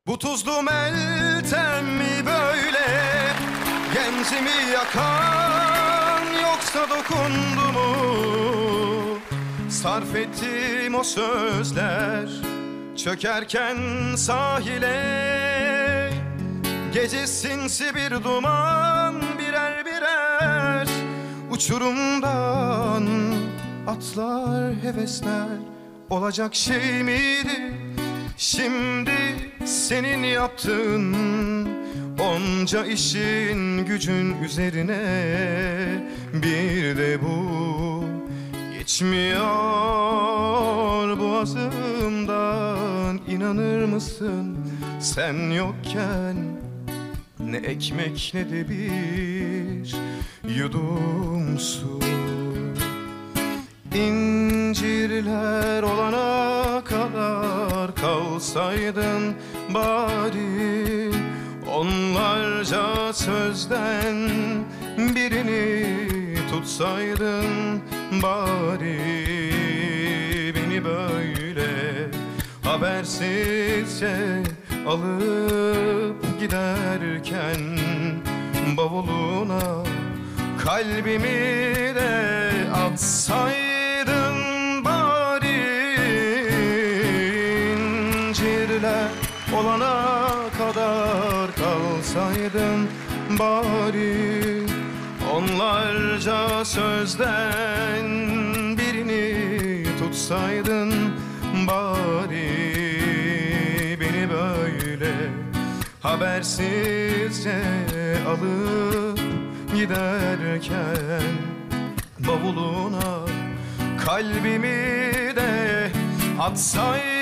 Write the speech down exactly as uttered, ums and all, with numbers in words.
Bu tuzlu meltem mi böyle gencimi yakan, yoksa dokundu mu sarf ettiğim o sözler çökerken sahile? Gece sinsi bir duman, birer birer uçurumdan atlar hevesler. Olacak şey miydi şimdi senin yaptığın onca işin gücün üzerine? Bir de bu geçmiyor boğazımdan. İnanır mısın sen yokken ne ekmek ne de bir yudum su. İncirler olana kadar kalsaydın bari, onlarca sözden birini tutsaydın bari. Beni böyle habersizce alıp giderken bavuluna kalbimi de atsaydın bari. İncirler olana kadar kalsaydın bari, onlarca sözden birini tutsaydın bari. Beni böyle habersizce alıp giderken bavuluna kalbimi de atsaydın